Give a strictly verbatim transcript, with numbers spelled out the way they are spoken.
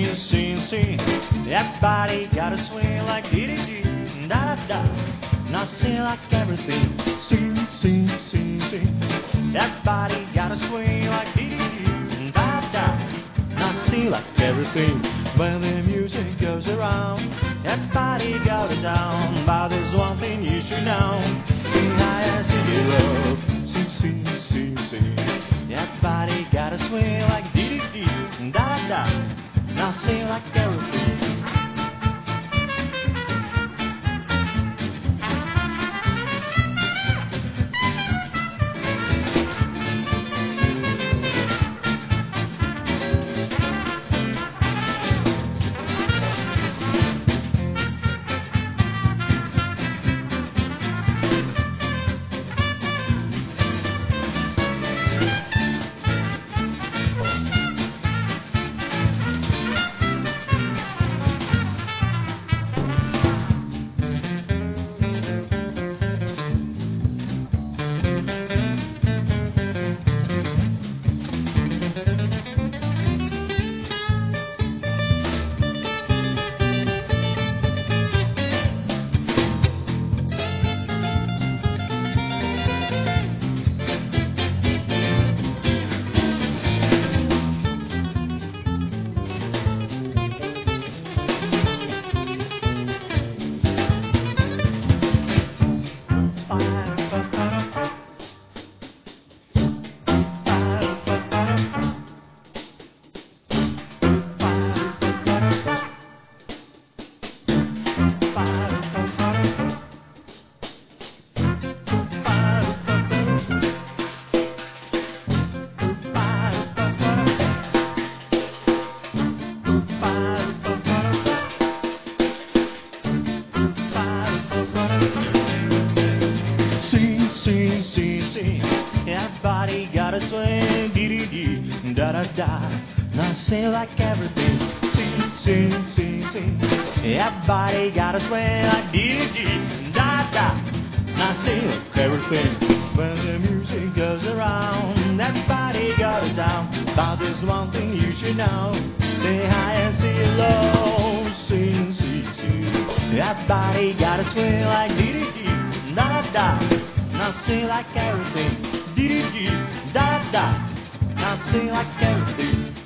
sing, sing, sing. Everybody gotta swing like dee dee dee, da da da. Now sing like everything. Sing, sing, sing, sing. Everybody gotta swing like dee dee dee, da da da. Now sing like everything. When the music goes around, everybody goes down. But there's one thing you should know. Sing high and sing it low. Sing, sing, sing, sing. Everybody gotta swing like dee dee dee, da da da. Now sing like everything. Sing, sing, sing. Everybody gotta swing, dee dee dee, da da da. Now sing like everything. Sing, sing, sing, sing. Everybody gotta swing like dee dee dee, da da. Now sing like everything. When the music goes around, everybody goes down. But there's one thing you should know. Say high and say low. Sing, sing, sing. Everybody gotta swing like dee dee dee, da da. Now sing like everything, dee dee dee, da da. Now sing like everything.